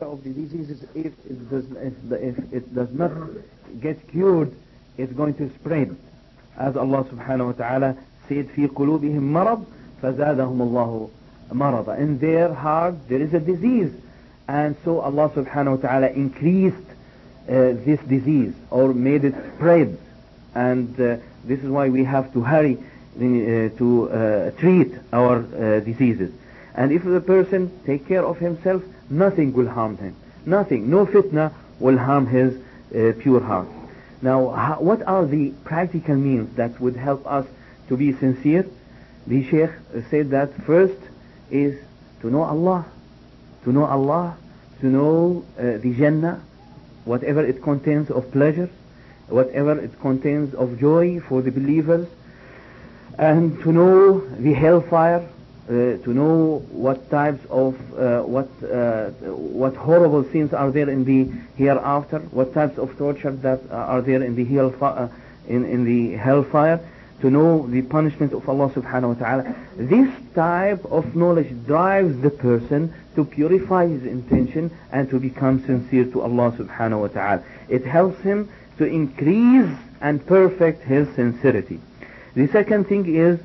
of the diseases, if it does not get cured, it's going to spread. As Allah subhanahu wa ta'ala said, في قلوبهم مرض فزادهم الله مرضا. In their heart there is a disease, and so Allah subhanahu wa ta'ala increased this disease or made it spread. And this is why we have to hurry to treat our diseases. And if the person take care of himself, nothing will harm him. Nothing, no fitna will harm his pure heart. Now, what are the practical means that would help us to be sincere? The Shaykh said that first is to know Allah, to know Allah, to know the Jannah, whatever it contains of pleasure, whatever it contains of joy for the believers, and to know the hellfire, to know what types of what horrible sins are there in the hereafter, what types of torture that are there in the hellfire, to know the punishment of Allah subhanahu wa ta'ala. This type of knowledge drives the person to purify his intention and to become sincere to Allah subhanahu wa ta'ala. It helps him to increase and perfect his sincerity. The second thing is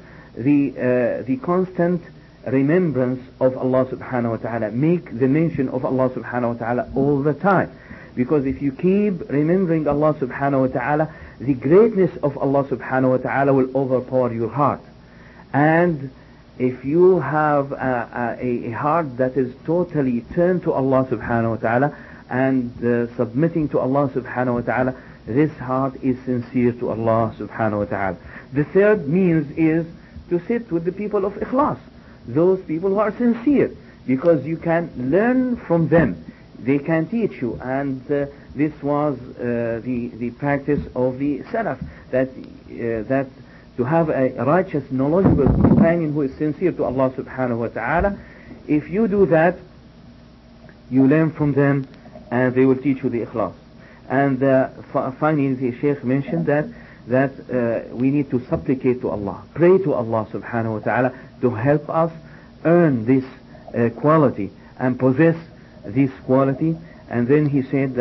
the constant remembrance of Allah subhanahu wa ta'ala. Make the mention of Allah subhanahu wa ta'ala all the time. Because if you keep remembering Allah subhanahu wa ta'ala, the greatness of Allah subhanahu wa ta'ala will overpower your heart. And if you have a heart that is totally turned to Allah subhanahu wa ta'ala and submitting to Allah subhanahu wa ta'ala, this heart is sincere to Allah subhanahu wa ta'ala. The third means is to sit with the people of ikhlas, those people who are sincere, because you can learn from them. They can teach you, and this was the practice of the Salaf, that to have a righteous, knowledgeable companion who is sincere to Allah subhanahu wa ta'ala. If you do that, you learn from them, and they will teach you the ikhlas. And finally, the Shaykh mentioned that we need to supplicate to Allah, pray to Allah subhanahu wa ta'ala to help us earn this quality and possess this quality. And then he said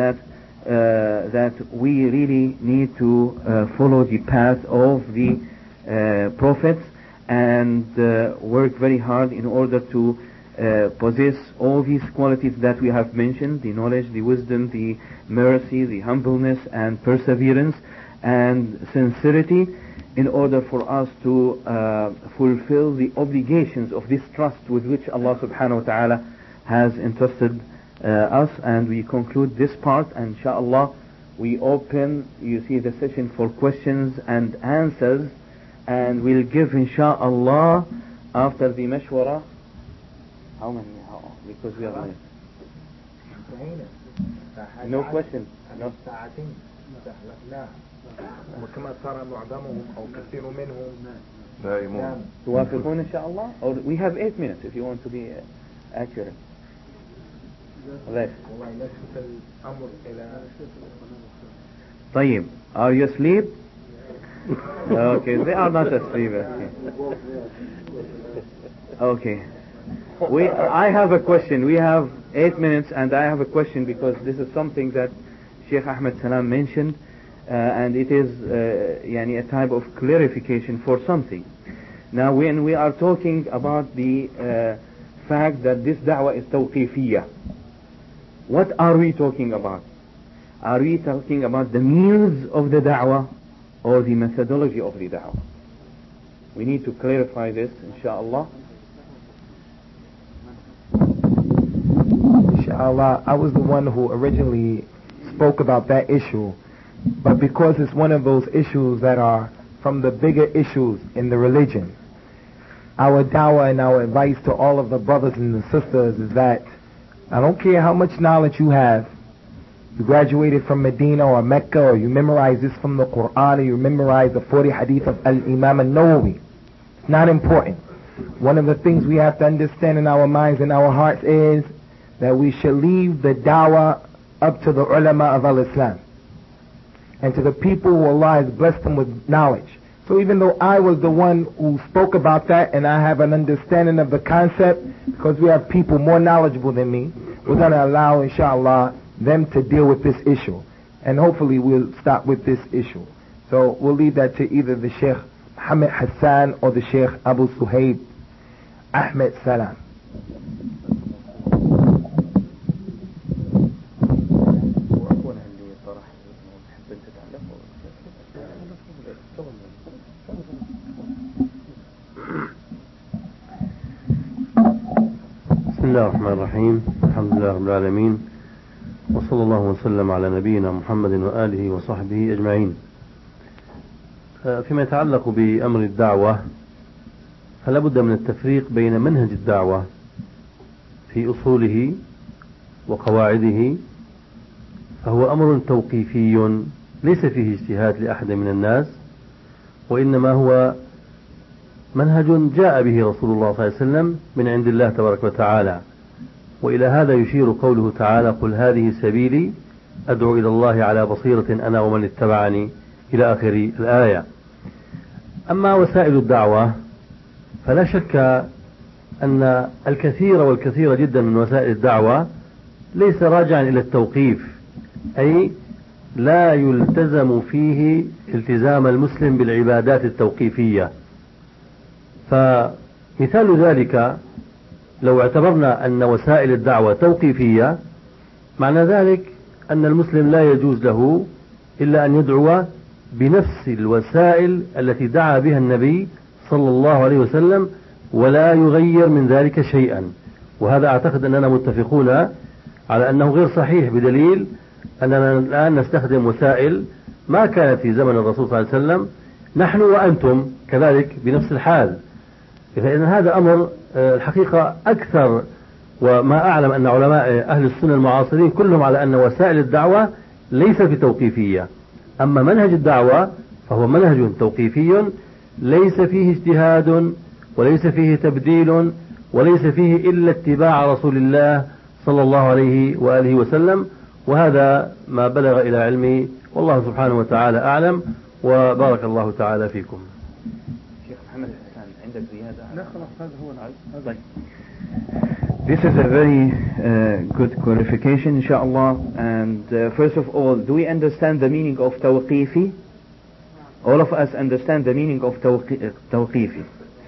that we really need to follow the path of the prophets and work very hard in order to possess all these qualities that we have mentioned: the knowledge, the wisdom, the mercy, the humbleness and perseverance and sincerity, in order for us to fulfill the obligations of this trust with which Allah subhanahu wa ta'ala has entrusted us. And we conclude this part, and inshallah we open, you see, the session for questions and answers, and we'll give inshallah after the mashwara. How many? Because we are late. No question. No. وكما صار معظمهم أو كثير منهم دائمون. توافقون إن شاء الله? Or we have 8 minutes if you want to be accurate. Right. طيب. Are you asleep? Okay, they are not asleep. Okay. I have a question. We have 8 minutes, and I have a question because this is something that Sheikh Ahmed Salam mentioned, and it is a type of clarification for something. Now, when we are talking about the fact that this da'wah is tawqifiyya, what are we talking about? Are we talking about the means of the da'wah or the methodology of the da'wah? We need to clarify this, inshallah. Inshallah, I was the one who originally spoke about that issue, but because it's one of those issues that are from the bigger issues in the religion, our da'wah and our advice to all of the brothers and the sisters is that I don't care how much knowledge you have, you graduated from Medina or Mecca, or you memorize this from the Quran, or you memorize the 40 hadith of Al-Imam Al-Nawawi. It's not important. One of the things we have to understand in our minds and our hearts is that we should leave the da'wah up to the ulama of al-Islam and to the people who Allah has blessed them with knowledge, So even though I was the one who spoke about that and I have an understanding of the concept, because we have people more knowledgeable than me, we're going to allow, inshallah, them to deal with this issue. And hopefully we'll stop with this issue. So we'll leave that to either the Sheikh Muhammad Hassan or the Sheikh Abu Suhaib Ahmed Salam. بسم الله الرحمن الرحيم. الحمد لله رب العالمين، وصلى الله وسلم على نبينا محمد وآله وصحبه أجمعين. فيما يتعلق بأمر الدعوة، فلا بد من التفريق بين منهج الدعوة في أصوله وقواعده، فهو أمر توقيفي ليس فيه اجتهاد لأحد من الناس، وإنما هو منهج جاء به رسول الله صلى الله عليه وسلم من عند الله تبارك وتعالى. وإلى هذا يشير قوله تعالى: قل هذه سبيلي أدعو إلى الله على بصيرة أنا ومن اتبعني، إلى آخر الآية. أما وسائل الدعوة فلا شك أن الكثير والكثير جدا من وسائل الدعوة ليس راجعا إلى التوقيف، أي لا يلتزم فيه التزام المسلم بالعبادات التوقيفية. فمثال ذلك لو اعتبرنا أن وسائل الدعوة توقيفية، معنى ذلك أن المسلم لا يجوز له إلا أن يدعو بنفس الوسائل التي دعا بها النبي صلى الله عليه وسلم، ولا يغير من ذلك شيئا. وهذا أعتقد أننا متفقون على أنه غير صحيح، بدليل أننا الآن نستخدم وسائل ما كانت في زمن الرسول صلى الله عليه وسلم، نحن وأنتم كذلك بنفس الحال. فإن هذا أمر الحقيقة أكثر، وما أعلم أن علماء أهل السنة المعاصرين كلهم على أن وسائل الدعوة ليس بتوقيفية. أما منهج الدعوة فهو منهج توقيفي ليس فيه اجتهاد وليس فيه تبديل وليس فيه إلا اتباع رسول الله صلى الله عليه وآله وسلم. وهذا ما بلغ إلى علمي، والله سبحانه وتعالى أعلم، وبارك الله تعالى فيكم. This is a very good clarification, inshallah. And first of all, do we understand the meaning of tawqifi? All of us understand the meaning of tawqifi?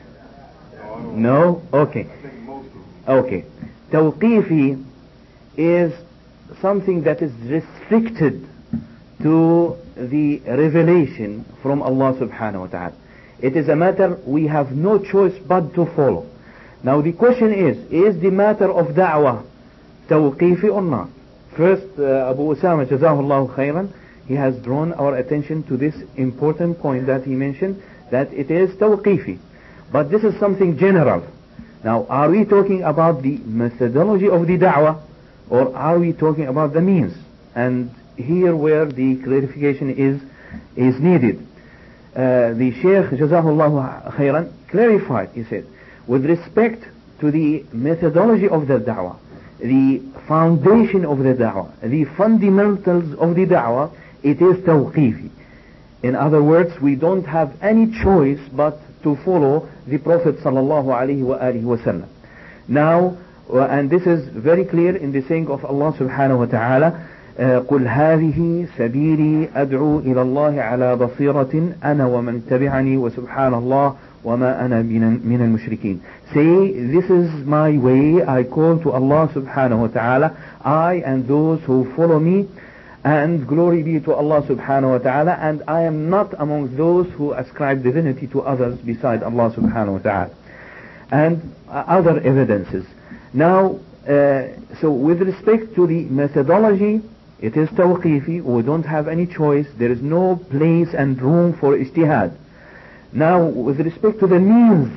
No? Okay. Okay. Tawqifi is something that is restricted to the revelation from Allah subhanahu wa ta'ala. It is a matter we have no choice but to follow. Now the question is the matter of da'wah tawqifi or not? First, Abu Usama Jazahullahu khairan, he has drawn our attention to this important point that he mentioned, that it is tawqifi. But this is something general. Now, are we talking about the methodology of the da'wah, or are we talking about the means? And here where the clarification is needed. The Shaykh Jazahullahu khairan clarified, he said, with respect to the methodology of the da'wah, the foundation of the da'wah, the fundamentals of the da'wah, it is tawqifi. In other words, we don't have any choice but to follow the Prophet sallallahu alaihi wasallam. Now, and this is very clear in the saying of Allah subhanahu wa ta'ala, قل هذه سبيلي أدعو إلى الله على بصيرة أنا ومن تبعني وسبحان الله وما أنا من المشركين. Say, this is my way, I call to Allah subhanahu wa ta'ala, I and those who follow me, and glory be to Allah subhanahu wa ta'ala, and I am not among those who ascribe divinity to others beside Allah subhanahu wa ta'ala. And other evidences. Now, so with respect to the methodology, it is tawqifi, we don't have any choice, there is no place and room for ijtihad. Now, with respect to the means,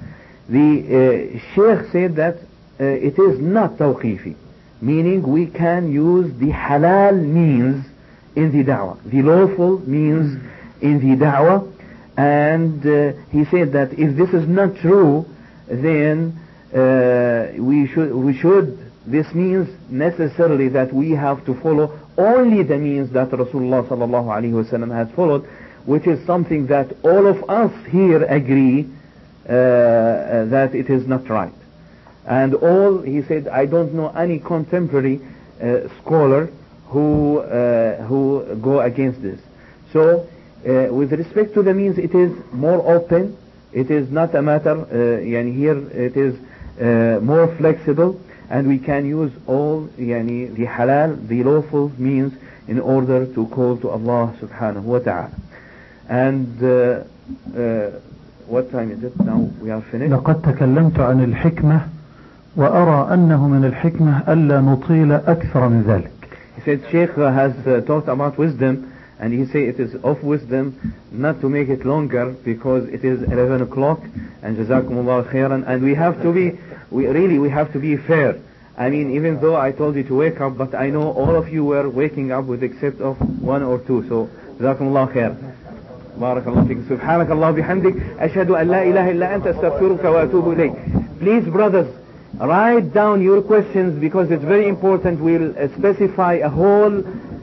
the Sheikh said that it is not tawqifi, meaning we can use the halal means in the da'wah, the lawful means in the da'wah. And he said that if this is not true, then this means necessarily that we have to follow only the means that Rasulullah sallallahu alaihi wasallam has followed, which is something that all of us here agree that it is not right. And he said, I don't know any contemporary scholar who go against this. So with respect to the means, it is more open. It is not a matter, here it is more flexible, and we can use all the halal, the lawful means in order to call to Allah subhanahu wa ta'ala. And what time is it now? We are finished. لقد تكلمت عن الحكمة وأرى أنه من الحكمة ألا نطيل أكثر من ذلك. He said Sheikh has talked about wisdom, and he said it is of wisdom not to make it longer because it is 11 o'clock, and jazakumullah khairan, and we have to be fair. I mean, even though I told you to wake up, but I know all of you were waking up with except of one or two, so jazakumullah khairan. بارك الله فيك. سبحانك الله بحمدك أشهد أن لا إله إلا أنت أستغفرك وأتوب إليك. Please brothers, write down your questions because it's very important. We'll specify a whole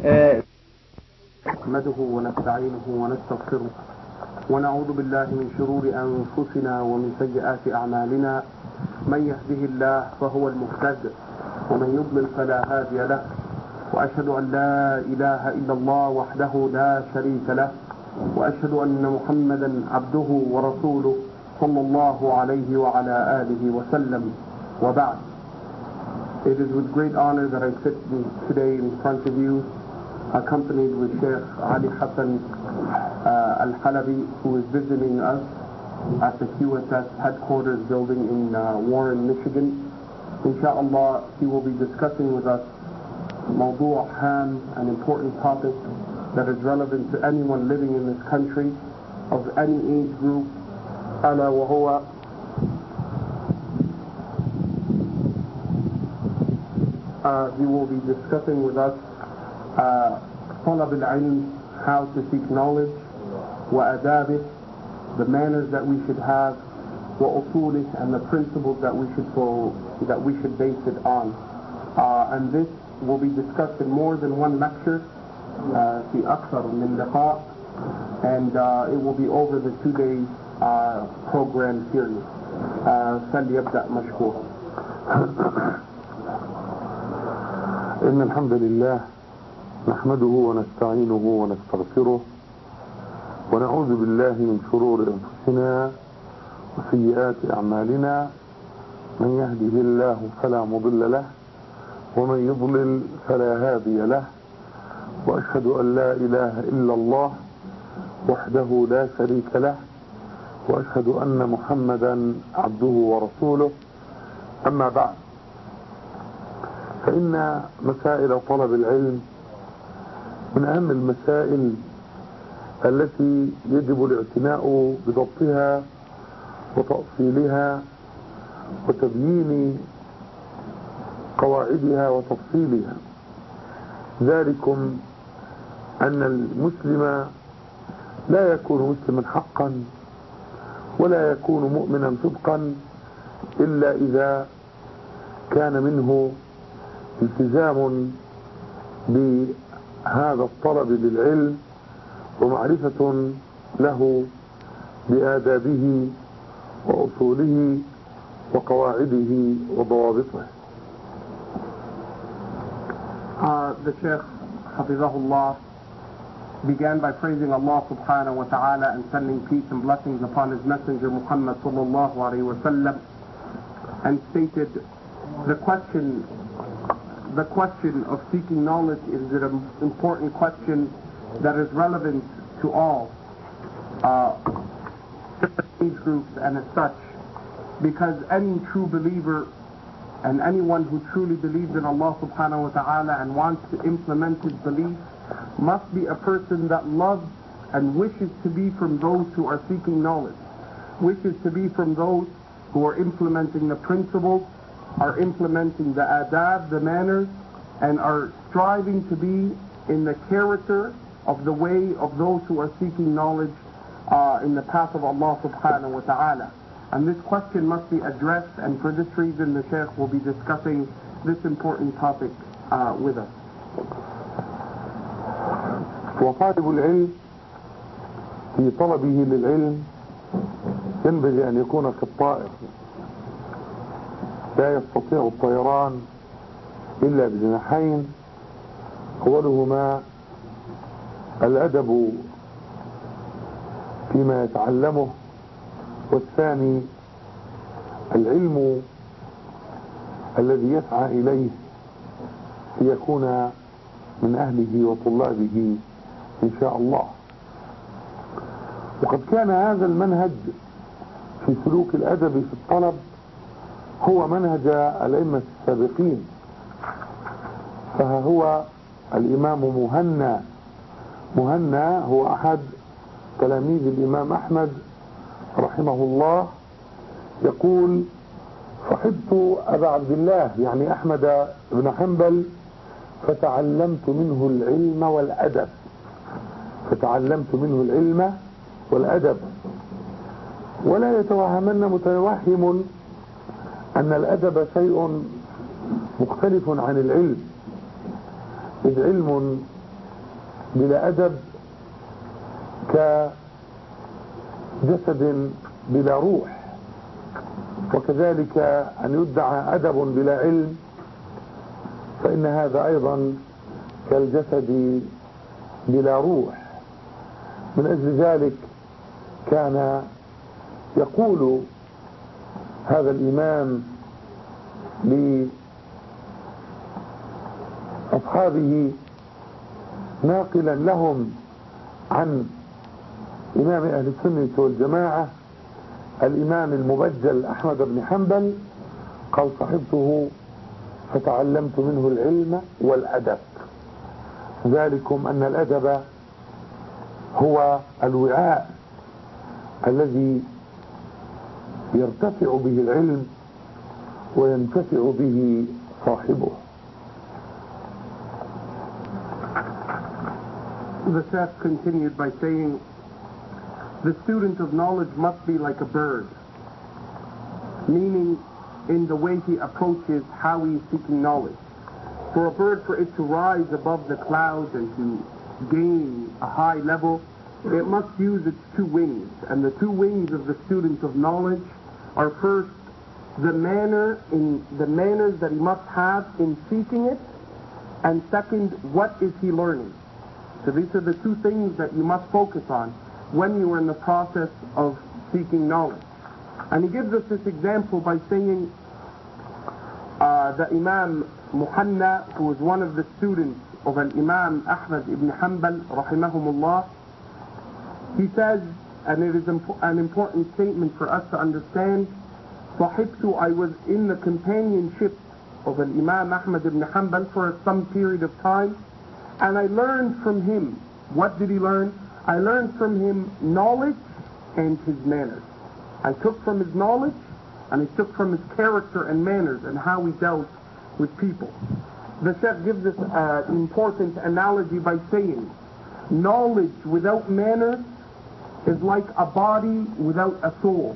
نحمده ونستعينه ونستغفره ونعوذ بالله من شرور أنفسنا ومن سيئات أعمالنا. من يهده الله فهو المهتد ومن يضلل فلا هادي له. وأشهد أن لا إله إلا الله وحده لا شريك له. وأشهد أن محمدا عبده ورسوله صلى الله عليه وعلى آله وسلم. وبعد. It is with great honor that I sit today in front of you, accompanied with Sheikh Ali Hassan Al-Halabi, who is visiting us at the QSS headquarters building in Warren, Michigan. Inshallah, he will be discussing with us Mawdu' Ham, an important topic that is relevant to anyone living in this country of any age group. ألا وهو he will be discussing with us طلب العلم, how to seek knowledge, وأدابه, the manners that we should have, وأصوله, and the principles that we should base it on. And this will be discussed in more than one lecture, في أكثر من لقاء, and it will be over the 2-day program period. فليبدأ مشكورا. إن الحمد لله نحمده ونستعينه ونستغفره ونعوذ بالله من شرور أنفسنا وسيئات أعمالنا. من يهده الله فلا مضل له ومن يضلل فلا هادي له. وأشهد أن لا إله إلا الله وحده لا شريك له. وأشهد أن محمدا عبده ورسوله. أما بعد، فإن مسائل طلب العلم من أهم المسائل التي يجب الاعتناء بضبطها وتأصيلها وتبيين قواعدها وتفصيلها. ذلكم أن المسلم لا يكون مسلما حقا ولا يكون مؤمنا صدقا إلا إذا كان منه التزام بهذا الطلب للعلم ومعرفة له بآدابه وأصوله وقواعده وضوابطه. The Shaykh, Hafizahullah, began by praising Allah subhanahu wa ta'ala and sending peace and blessings upon his messenger Muhammad sallallahu alayhi wa sallam, and stated the question of seeking knowledge is an important question that is relevant to all age groups and as such, because any true believer and anyone who truly believes in Allah subhanahu wa ta'ala and wants to implement his belief must be a person that loves and wishes to be from those who are seeking knowledge, wishes to be from those who are implementing the principles, are implementing the adab, the manners, and are striving to be in the character of the way of those who are seeking knowledge in the path of Allah subhanahu wa ta'ala. And this question must be addressed, and for this reason the Shaykh will be discussing this important topic with us. وطالب العلم في طلبه للعلم ينبغي أن يكون كالطائر، لا يستطيع الطيران إلا بجناحين، أولهما الأدب فيما يتعلمه، والثاني العلم الذي يسعى إليه ليكون من أهله وطلابه إن شاء الله. وقد كان هذا المنهج في سلوك الأدب في الطلب هو منهج الأئمة السابقين. فها هو الإمام مهنا هو أحد تلاميذ الإمام أحمد رحمه الله، يقول: صحبت أبا عبد الله يعني أحمد بن حنبل فتعلمت منه العلم والأدب. ولا يتوهمن متوهم أن الأدب شيء مختلف عن العلم، إذ علم بلا أدب كجسد بلا روح، وكذلك أن يدعى أدب بلا علم فإن هذا أيضا كالجسد بلا روح. من أجل ذلك كان يقول هذا الإمام لأصحابه ناقلا لهم عن إمام أهل السنة والجماعة الإمام المبجل أحمد بن حنبل، قال: صحبته فتعلمت منه العلم والأدب. ذلكم أن الأدب هو الوعاء الذي يرتفع به العلم وينتفع به صاحبه. The Sheikh continued by saying, the student of knowledge must be like a bird, meaning in the way he approaches how he is seeking knowledge. For a bird, for it to rise above the clouds and to gain a high level, it must use its two wings. And the two wings of the student of knowledge are first the manners that he must have in seeking it, and second, what is he learning. So these are the two things that you must focus on when you are in the process of seeking knowledge. And he gives us this example by saying the Imam Muhanna, who was one of the students of Imam Ahmad ibn Hanbal rahimahumullah, he says, and it is an important statement for us to understand, Sahibtu, I was in the companionship of Imam Ahmad ibn Hanbal for some period of time, and I learned from him. What did he learn? I learned from him knowledge and his manners. I took from his knowledge, and I took from his character and manners and how he dealt with people. The Sheikh gives us an important analogy by saying, knowledge without manners is like a body without a soul.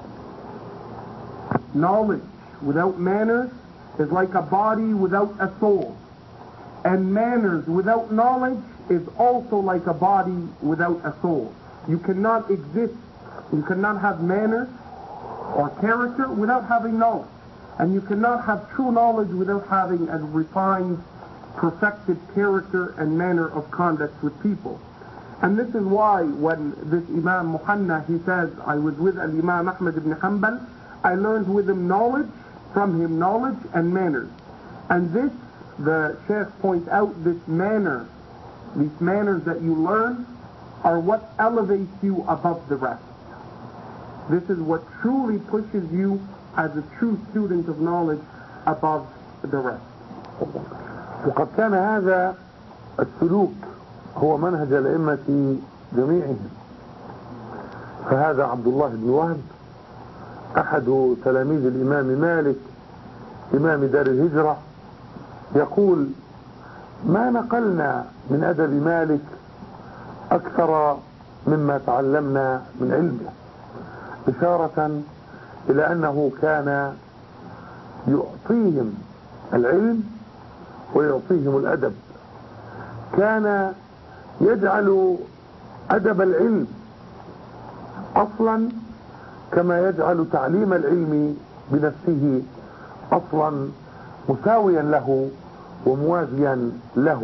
Knowledge without manners is like a body without a soul. And manners without knowledge is also like a body without a soul. You cannot exist, you cannot have manners or character without having knowledge. And you cannot have true knowledge without having a refined, perfected character and manner of conduct with people. And this is why when this Imam Muhanna, he says, I was with Imam Ahmad ibn Hanbal, I learned with him from him knowledge and manners. And this, the Sheikh points out, these manners that you learn are what elevates you above the rest. This is what truly pushes you as a true student of knowledge above the rest. وقد كان هذا السلوك هو منهج الأئمة جميعهم. فهذا عبد الله بن وهب أحد تلاميذ الإمام مالك إمام دار الهجرة، يقول: ما نقلنا من أدب مالك أكثر مما تعلمنا من علمه، إشارة إلى أنه كان يعطيهم العلم ويعطيهم الأدب. كان يجعل أدب العلم أصلا كما يجعل تعليم العلم بنفسه أصلا مساويا له وموازيا له.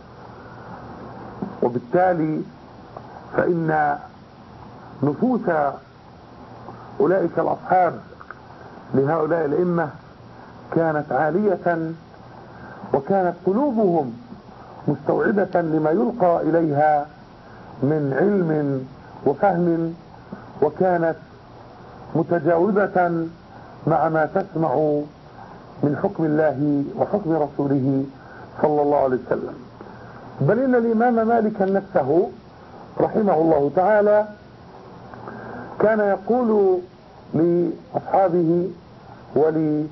وبالتالي فإن نفوس أولئك الأصحاب لهؤلاء الأئمة كانت عالية، وكانت قلوبهم مستوعبة لما يلقى إليها من علم وفهم، وكانت متجاوبة مع ما تسمع من حكم الله وحكم رسوله صلى الله عليه وسلم. بل إن الإمام مالكا نفسه رحمه الله تعالى كان يقول لأصحابه ولمن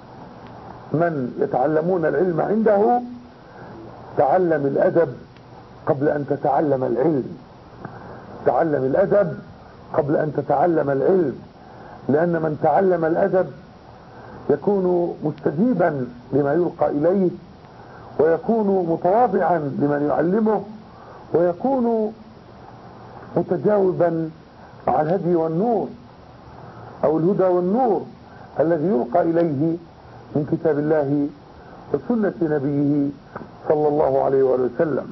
يتعلمون العلم عنده: تعلم الأدب قبل أن تتعلم العلم. تعلم الأدب قبل أن تتعلم العلم، لأن من تعلم الأدب يكون مستجيبا لما يلقى إليه، ويكون متواضعا لمن يعلمه، ويكون متجاوبا مع الهدي والنور أو الهدى والنور الذي يلقى إليه من كتاب الله وسنة نبيه صلى الله عليه وآله وسلم.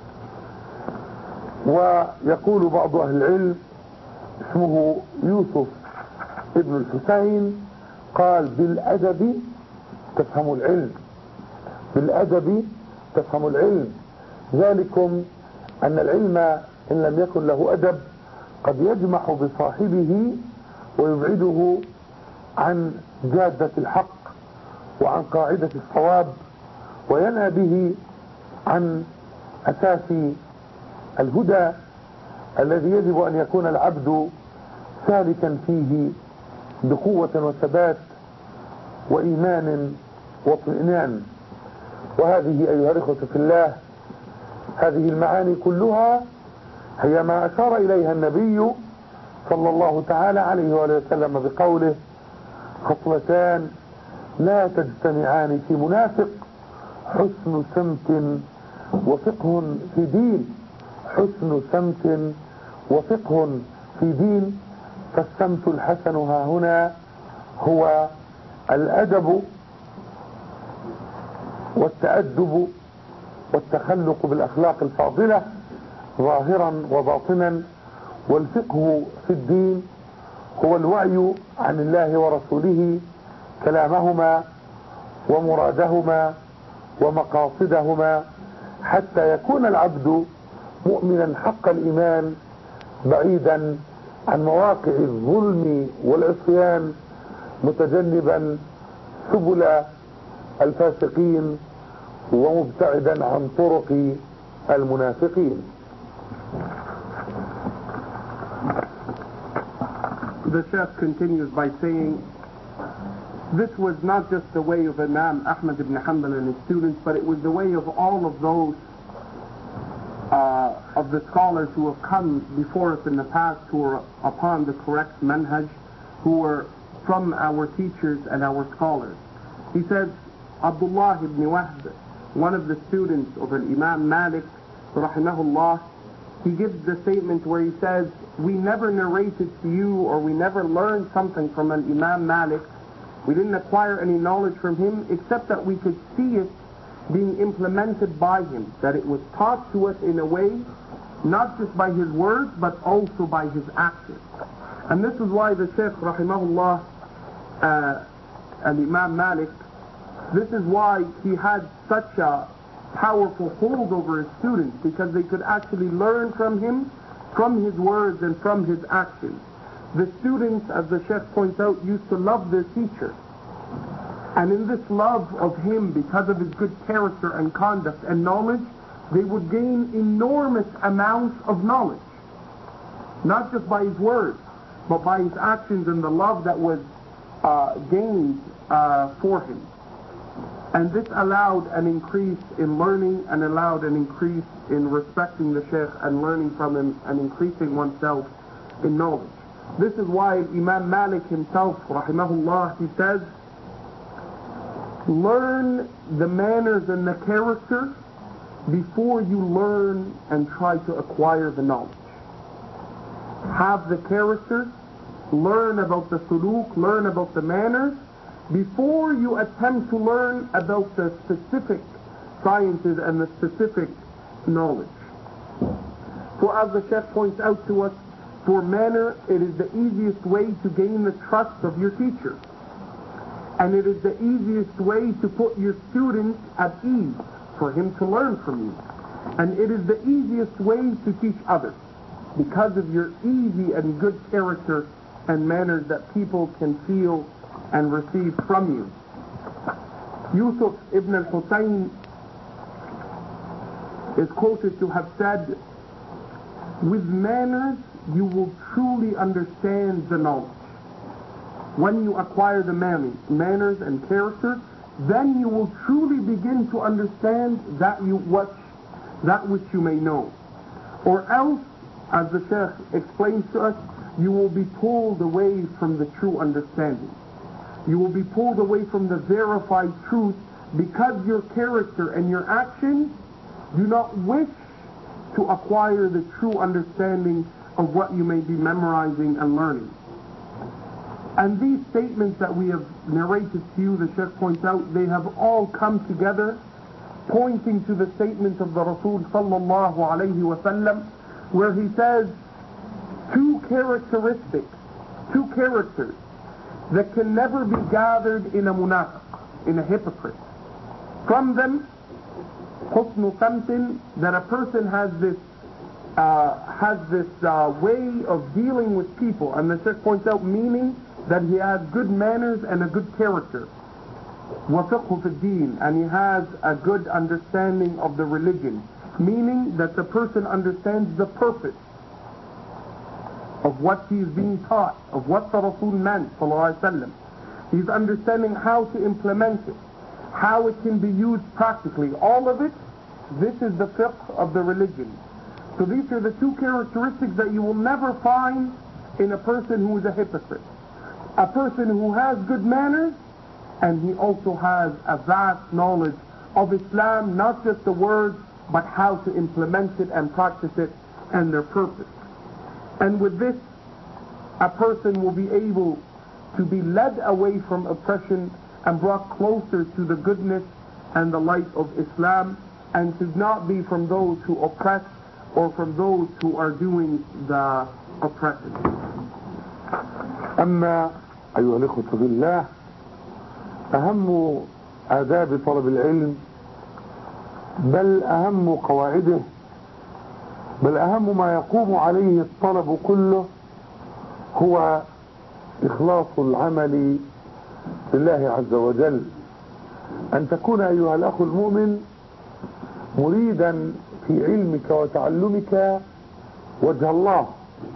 ويقول بعض أهل العلم اسمه يوسف ابن الحسين قال: بالأدب تفهم العلم، بالأدب تفهم العلم. ذلكم أن العلم إن لم يكن له أدب قد يجمح بصاحبه ويبعده عن جادة الحق وعن قاعدة الصواب، وينهى به عن أساس الهدى الذي يجب أن يكون العبد سالكا فيه بقوة وثبات وإيمان واطمئنان. وهذه أيها الإخوة في الله، هذه المعاني كلها هي ما أشار إليها النبي صلى الله تعالى عليه وآله وسلم بقوله: خصلتان لا تجتمعان في منافق: حسن سمت وفقه في دين. حسن سمت وفقه في دين. فالسمت الحسن ها هنا هو الأدب والتأدب والتخلق بالأخلاق الفاضلة ظاهرا وباطنا. والفقه في الدين هو الوعي عن الله ورسوله كلامهما ومرادهما ومقاصدهما، حتى يكون العبد مؤمنا حق الإيمان بعيدا عن مواقع الظلم والعصيان، متجنبا سبل الفاسقين ومبتعدا عن طرق المنافقين. The Sheikh continues by saying, this was not just the way of Imam Ahmad ibn Hanbal and his students, but it was the way of all of those of the scholars who have come before us in the past, who are upon the correct manhaj, who were from our teachers and our scholars. He says, Abdullah ibn Wahb, one of the students of Imam Malik, rahimahullah, he gives the statement where he says, we never narrated to you, or we never learned something from an Imam Malik. We didn't acquire any knowledge from him except that we could see it being implemented by him, that it was taught to us in a way, not just by his words, but also by his actions. And this is why the Shaykh, rahimahullah, and Imam Malik, this is why he had such a powerful hold over his students, because they could actually learn from him, from his words and from his actions. The students, as the Sheikh points out, used to love their teacher. And in this love of him, because of his good character and conduct and knowledge, they would gain enormous amounts of knowledge. Not just by his words, but by his actions and the love that was gained for him. And this allowed an increase in learning and allowed an increase in respecting the Shaykh and learning from him and increasing oneself in knowledge. This is why Imam Malik himself, rahimahullah, he says, learn the manners and the character before you learn and try to acquire the knowledge. have the character, learn about the suluk, learn about the manners, before you attempt to learn about the specific sciences and the specific knowledge. So as the Sheikh points out to us, for manner, it is the easiest way to gain the trust of your teacher. And it is the easiest way to put your student at ease, for him to learn from you. And it is the easiest way to teach others, because of your easy and good character and manners that people can feel and receive from you. Yusuf ibn al-Husayn is quoted to have said, with manners you will truly understand the knowledge. When you acquire the manners and character, then you will truly begin to understand that which you may know. Or else, as the Sheikh explains to us, you will be pulled away from the true understanding. You will be pulled away from the verified truth because your character and your actions do not wish to acquire the true understanding of what you may be memorizing and learning. And these statements that we have narrated to you, the Sheikh points out, they have all come together pointing to the statement of the Rasul sallallahu alayhi wa sallam, where he says, two characteristics, two characters that can never be gathered in a munafiq, in a hypocrite. From them, husnu samtin, that a person has this way of dealing with people, and the Sheikh points out, meaning that he has good manners and a good character. وَفِقْهُ فِي الدِّينِ, and he has a good understanding of the religion, meaning that the person understands the purpose of what he is being taught, of what the Rasul meant, sallallahu alaihi wasallam. He's understanding how to implement it, how it can be used practically. All of it, this is the fiqh of the religion. So these are the two characteristics that you will never find in a person who is a hypocrite. A person who has good manners, and he also has a vast knowledge of Islam, not just the words, but how to implement it and practice it and their purpose. And with this, a person will be able to be led away from oppression and brought closer to the goodness and the light of Islam, and to not be from those who oppress or from those who are doing the oppressing. أما أيها الإخوة في الله، أهم آداب طلب العلم، بل أهم قواعده، بل أهم ما يقوم عليه الطلب كله، هو إخلاص العمل لله عز وجل. أن تكون أيها الأخ المؤمن مريدا في علمك وتعلمك وجه الله.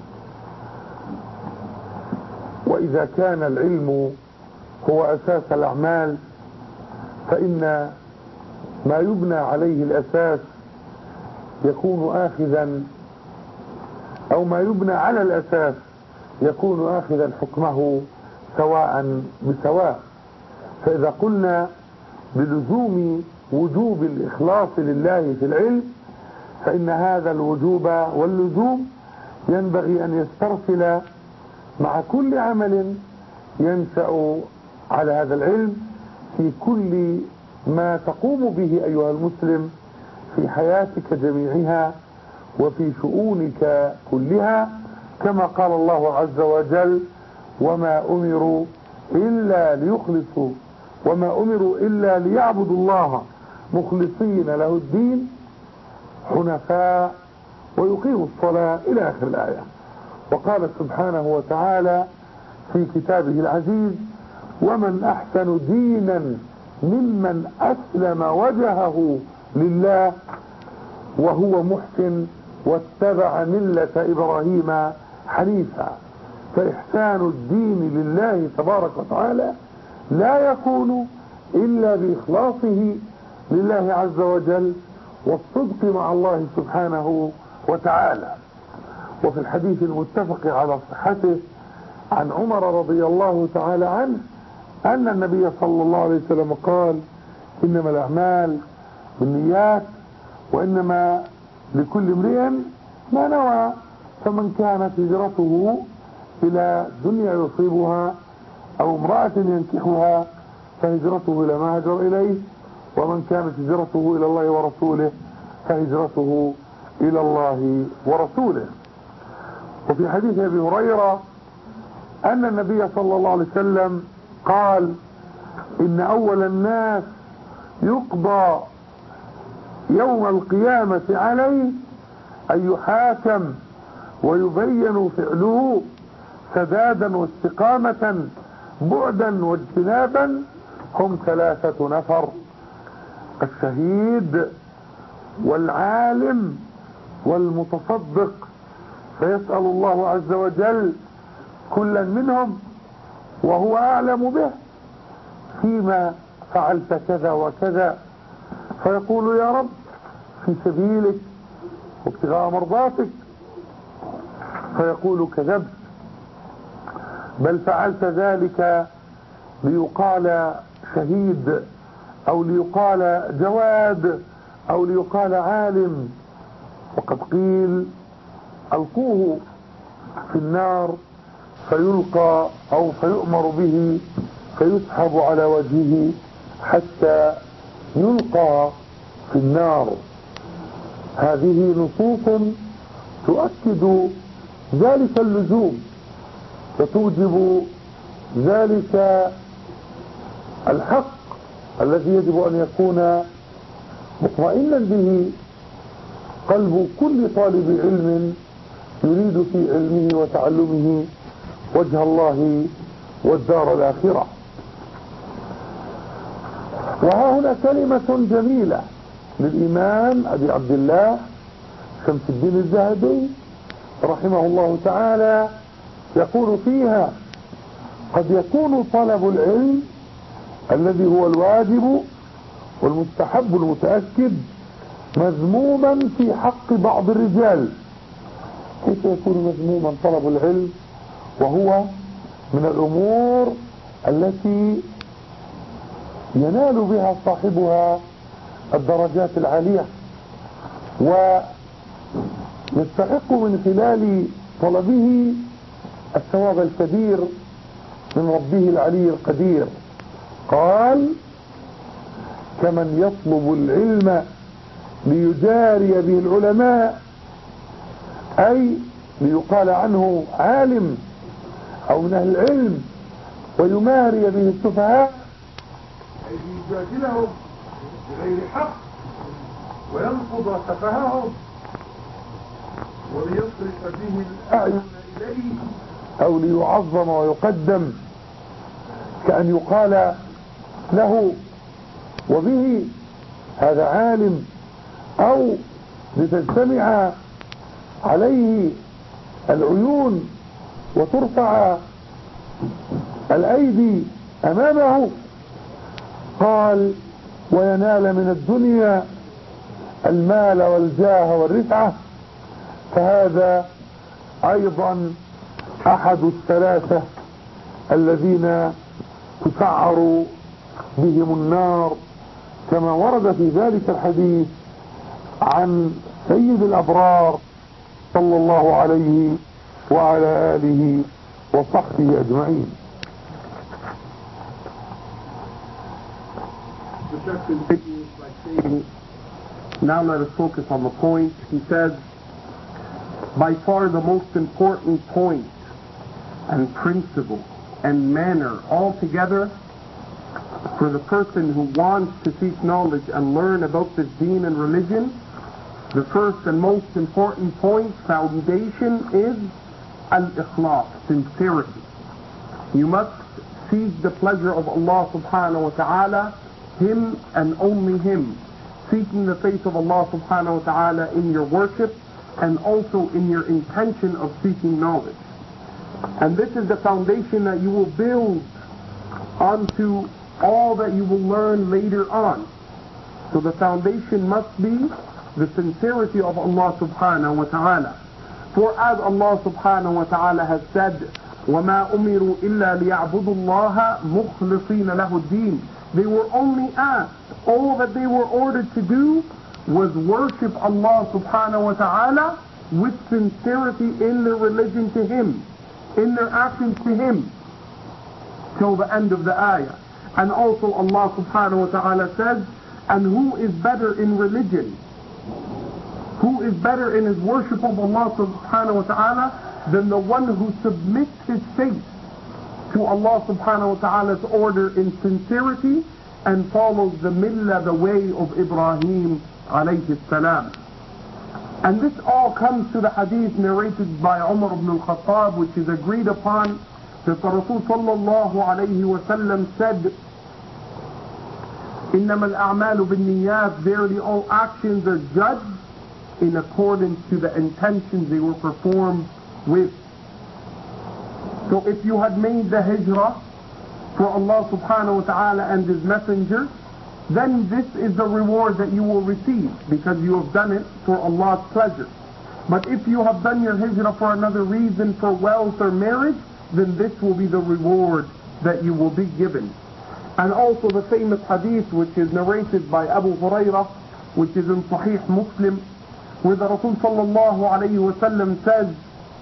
وإذا كان العلم هو أساس الأعمال، فإن ما يبنى عليه الأساس يكون آخذا، أو ما يبنى على الأساس يكون آخذا حكمه سواء بسواء. فإذا قلنا بلزوم وجوب الإخلاص لله في العلم، فإن هذا الوجوب واللزوم ينبغي أن يسترسل مع كل عمل ينشأ على هذا العلم في كل ما تقوم به أيها المسلم في حياتك جميعها وفي شؤونك كلها، كما قال الله عز وجل: وما أمروا إلا ليعبدوا الله مخلصين له الدين حنفاء ويقيموا الصلاة إلى آخر الآية. وقال سبحانه وتعالى في كتابه العزيز: ومن أحسن دينا ممن أسلم وجهه لله وهو محسن واتبع ملة إبراهيم حنيفا. فإحسان الدين لله تبارك وتعالى لا يكون إلا بإخلاصه لله عز وجل والصدق مع الله سبحانه وتعالى. وفي الحديث المتفق على صحته عن عمر رضي الله تعالى عنه أن النبي صلى الله عليه وسلم قال: إنما الأعمال بالنيات وإنما لكل امرئ ما نوى. فمن كانت هجرته إلى دنيا يصيبها أو امرأة ينكحها فهجرته إلى ما هجر إليه، ومن كانت هجرته إلى الله ورسوله فهجرته إلى الله ورسوله. وفي حديث أبي هريرة أن النبي صلى الله عليه وسلم قال: إن أول الناس يقضى يوم القيامة عليه أن يحاكم ويبين فعله سدادا واستقامة بعدا واجتنابا هم 3 نفر: الشهيد والعالم والمتصدق، فيسأل الله عز وجل كلا منهم وهو أعلم به فيما فعلت كذا وكذا، فيقول: يا رب في سبيلك وابتغاء مرضاتك، فيقول: كذبت، بل فعلت ذلك ليقال شهيد أو ليقال جواد أو ليقال عالم، وقد قيل: ألقوه في النار فيلقى أو فيؤمر به فيسحب على وجهه حتى يلقى في النار. هذه نصوص تؤكد ذلك اللزوم وتوجب ذلك الحق الذي يجب أن يكون مطمئنا به قلب كل طالب علم يريد في علمه وتعلمه وجه الله والدار الآخرة. وها هنا كلمة جميلة للإمام أبي عبد الله شمس الدين الذهبي رحمه الله تعالى، يقول فيها: قد يكون طلب العلم الذي هو الواجب والمستحب المتأكد مذموما في حق بعض الرجال. كيف يكون مذموما طلب العلم وهو من الأمور التي ينال بها صاحبها الدرجات العالية ويستحق من خلال طلبه الثواب الكبير من ربه العلي القدير؟ قال: كمن يطلب العلم ليجاري به العلماء، أي ليقال عنه عالم أو من أهل العلم، ويماري به السفهاء، أي ليجادلهم بغير حق وينقض سفههم وليصرف به الأعين إليه، أو ليعظم ويقدم، كأن يقال له وبه هذا عالم، أو لتجتمع عليه العيون وترفع الأيدي أمامه. قال: وينال من الدنيا المال والجاه والرفعة، فهذا أيضا أحد الثلاثة الذين تسعر بهم النار، كما ورد في ذلك الحديث عن سيد الأبرار صلى الله عليه وعلى آله وصحبه أجمعين. Now let us focus on the point. He says, by far the most important point and principle and manner altogether for the person who wants to seek knowledge and learn about this deen and religion, the first and most important point, foundation, is al-ikhlas, sincerity. You must seek the pleasure of Allah subhanahu wa ta'ala, Him and only Him, seeking the face of Allah subhanahu wa ta'ala in your worship and also in your intention of seeking knowledge. And this is the foundation that you will build onto all that you will learn later on. So the foundation must be the sincerity of Allah subhanahu wa ta'ala. For as Allah subhanahu wa ta'ala has said, وَمَا أُمِرُوا إِلَّا لِيَعْبُدُوا اللَّهَ مُخْلِصِينَ لَهُ الدِّينَ. They were only asked, all that they were ordered to do was worship Allah subhanahu wa ta'ala with sincerity in their religion to Him, in their actions to Him, till the end of the ayah. And also Allah subhanahu wa ta'ala says, and who is better in religion? Who is better in his worship of Allah subhanahu wa ta'ala than the one who submits his faith to Allah subhanahu wa ta'ala's order in sincerity and follows the millah, the way of Ibrahim alayhi salam. And this all comes to the hadith narrated by Umar ibn al-Khattab, which is agreed upon, that the Rasul sallallahu alayhi wa sallam said, إِنَّمَا الْأَعْمَالُ بِالنِّيَّاتِ, verily all actions are judged in accordance to the intentions they were performed with. So if you had made the hijrah for Allah subhanahu wa ta'ala and His Messenger, then this is the reward that you will receive, because you have done it for Allah's pleasure. But if you have done your hijrah for another reason, for wealth or marriage, then this will be the reward that you will be given. And also the famous hadith which is narrated by Abu Hurairah, which is in Sahih Muslim, where the Rasul sallallahu alayhi wa sallam says,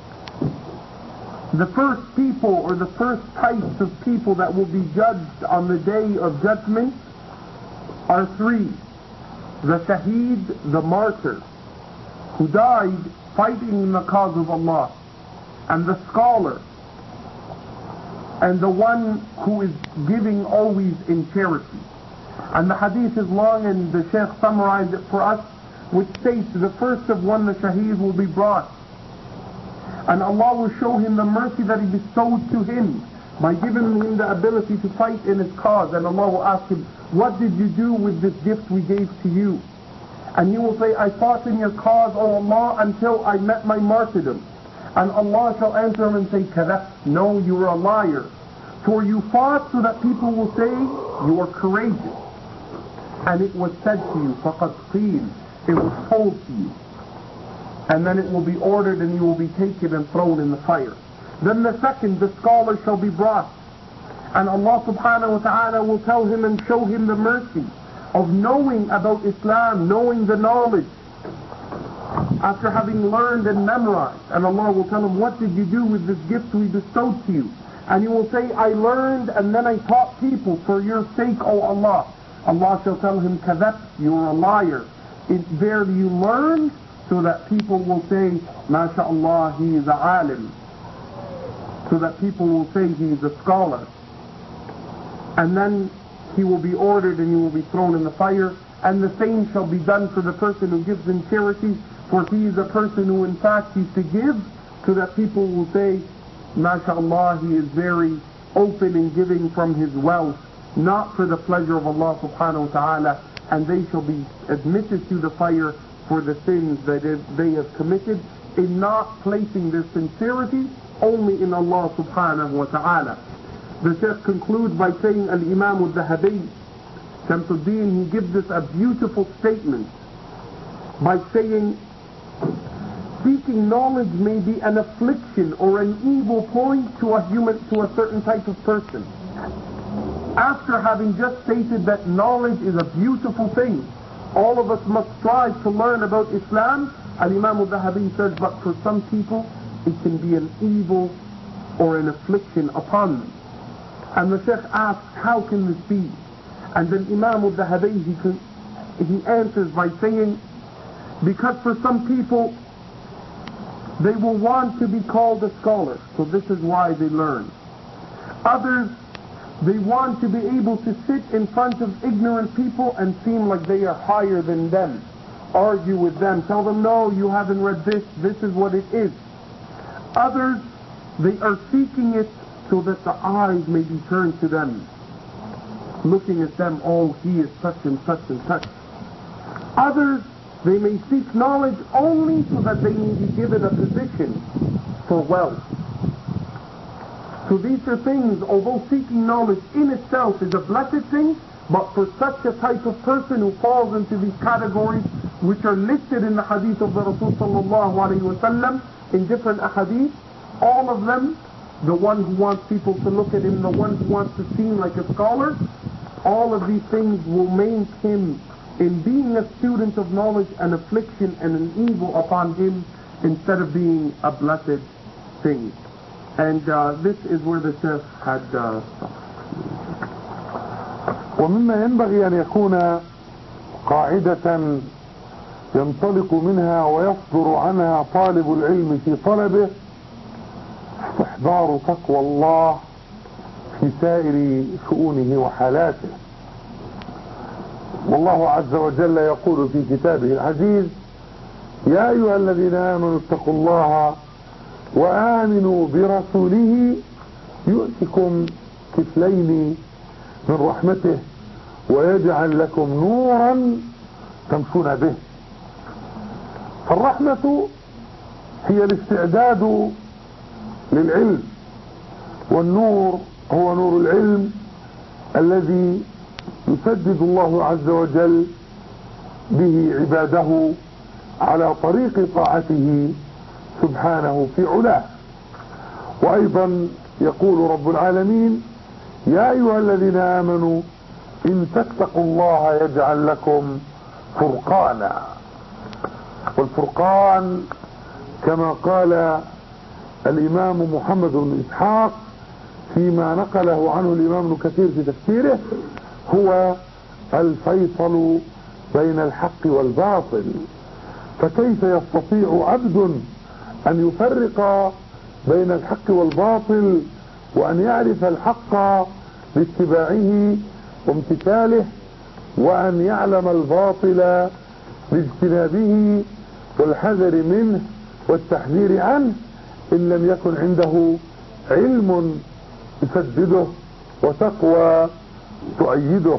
the first people, or the first types of people that will be judged on the day of judgment are three: the shaheed, the martyr, who died fighting in the cause of Allah, and the scholar, and the one who is giving always in charity. And the hadith is long, and the Shaykh summarized it for us, which states the first of one, the shaheed, will be brought, and Allah will show him the mercy that He bestowed to him by giving him the ability to fight in His cause. And Allah will ask him, what did you do with this gift we gave to you? And he will say, I fought in your cause, O Allah, until I met my martyrdom. And Allah shall answer him and say, Kadhab, no, you are a liar. For you fought so that people will say, you are courageous. And it was said to you, فَقَدْ قِيلَ, it was told to you. And then it will be ordered, and you will be taken and thrown in the fire. Then the second, the scholar, shall be brought. And Allah subhanahu wa ta'ala will tell him and show him the mercy of knowing about Islam, knowing the knowledge, after having learned and memorized. And Allah will tell him, what did you do with this gift we bestowed to you? And he will say, I learned and then I taught people for your sake, O Allah. Allah shall tell him, Kadhab, you are a liar. Verily you learned so that people will say, MashaAllah, he is a alim. So that people will say he is a scholar. And then he will be ordered and he will be thrown in the fire. And the same shall be done for the person who gives in charity, for he is a person who in fact used to give, so that people will say, MashaAllah, he is very open in giving from his wealth, not for the pleasure of Allah subhanahu wa ta'ala, and they shall be admitted to the fire for the sins that they have committed in not placing their sincerity only in Allah subhanahu wa ta'ala. The Shaykh concludes by saying, Al-Imam al-Dhahabi, Shamsuddin, he gives us a beautiful statement by saying, seeking knowledge may be an affliction or an evil point to a certain type of person. After having just stated that knowledge is a beautiful thing, all of us must strive to learn about Islam, Al-Imam al-Dhahabi says, but for some people it can be an evil or an affliction upon them. And the Shaykh asks, how can this be? And then Imam al-Dhahabi, he answers by saying, because for some people they will want to be called a scholar, so this is why they learn. Others, they want to be able to sit in front of ignorant people and seem like they are higher than them, argue with them, tell them, no, you haven't read this, this is what it is. Others, they are seeking it so that the eyes may be turned to them, looking at them, oh, he is such and such and such. Others, they may seek knowledge only so that they may be given a position for wealth. So these are things, although seeking knowledge in itself is a blessed thing, but for such a type of person who falls into these categories, which are listed in the hadith of the Rasul sallallahu alayhi wa sallam, in different ahadith, all of them, the one who wants people to look at him, the one who wants to seem like a scholar, all of these things will make him, in being a student of knowledge, an affliction and an evil upon him instead of being a blessed thing. And this is where the Sheikh had ومما ينبغي أن يكون قاعدة ينطلق منها ويصدر عنها طالب العلم في طلبه استحضار تقوى الله في سائر شؤونه وحالاته. والله عز وجل يقول في كتابه العزيز: يا أيها الذين آمنوا اتقوا الله وآمنوا برسوله يؤتكم كفلين من رحمته ويجعل لكم نورا تمشون به. فالرحمة هي الاستعداد للعلم، والنور هو نور العلم الذي يسدد الله عز وجل به عباده على طريق طاعته سبحانه في علاه. وأيضا يقول رب العالمين: يا أيها الذين آمنوا إن تتقوا الله يجعل لكم فرقانا. والفرقان كما قال الإمام محمد بن إسحاق فيما نقله عنه الإمام ابن كثير في تفسيره هو الفيصل بين الحق والباطل. فكيف يستطيع عبد أن يفرق بين الحق والباطل وأن يعرف الحق باتباعه وامتثاله، وأن يعلم الباطل باجتنابه والحذر منه والتحذير عنه إن لم يكن عنده علم يسدده وتقوى تؤيده؟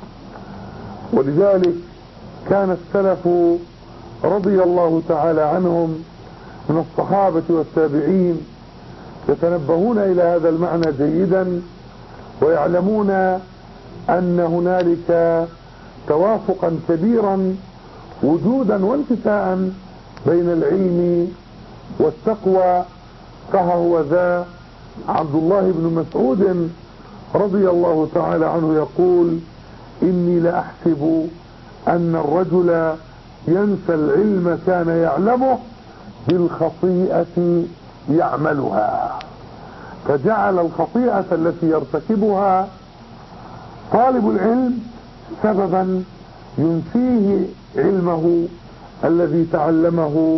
ولذلك كان السلف رضي الله تعالى عنهم من الصحابة والتابعين يتنبهون إلى هذا المعنى جيدا، ويعلمون أن هنالك توافقا كبيرا وجودا وانتفاعا بين العلم والتقوى. فها هو ذا عبد الله بن مسعود رضي الله تعالى عنه يقول: إني لأحسب أن الرجل ينسى العلم كان يعلمه بالخطيئة يعملها. فجعل الخطيئة التي يرتكبها طالب العلم سببا ينسيه علمه الذي تعلمه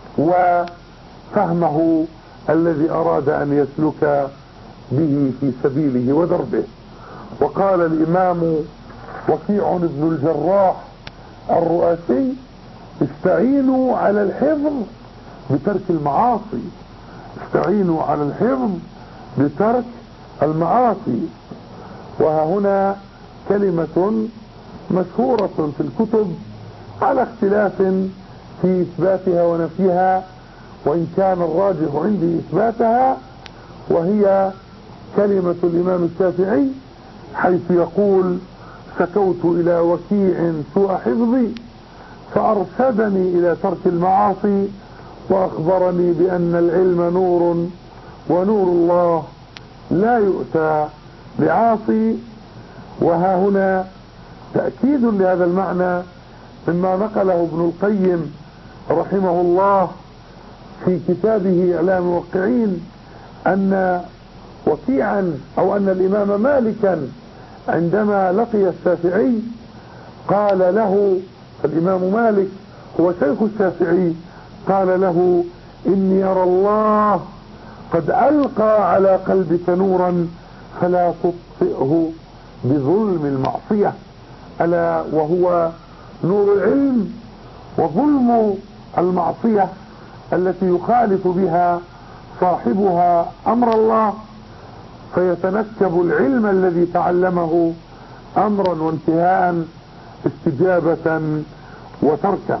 وفهمه الذي أراد أن يسلك به في سبيله ودربه. وقال الإمام وكيع بن الجراح الرؤاسي: استعينوا على الحفظ بترك المعاصي. استعينوا على الحفظ بترك المعاصي. وها هنا كلمة مشهورة في الكتب على اختلاف في إثباتها ونفيها، وإن كان الراجح عندي إثباتها، وهي كلمة الإمام الشافعي حيث يقول: شكوت إلى وكيع سوء حفظي فأرشدني إلى ترك المعاصي وأخبرني بأن العلم نور ونور الله لا يؤتى بعاصي. وها هنا تأكيد لهذا المعنى مما نقله ابن القيم رحمه الله في كتابه إعلام الموقعين أن وكيعا أو أن الإمام مالكا عندما لقي الشافعي قال له، الإمام مالك هو شيخ الشافعي، قال له: إني أرى الله قد ألقى على قلبك نورا فلا تطفئه بظلم المعصية، ألا وهو نور العلم وظلم المعصية التي يخالف بها صاحبها أمر الله، فيتنكب العلم الذي تعلمه أمرا وانتهاء استجابة وتركا.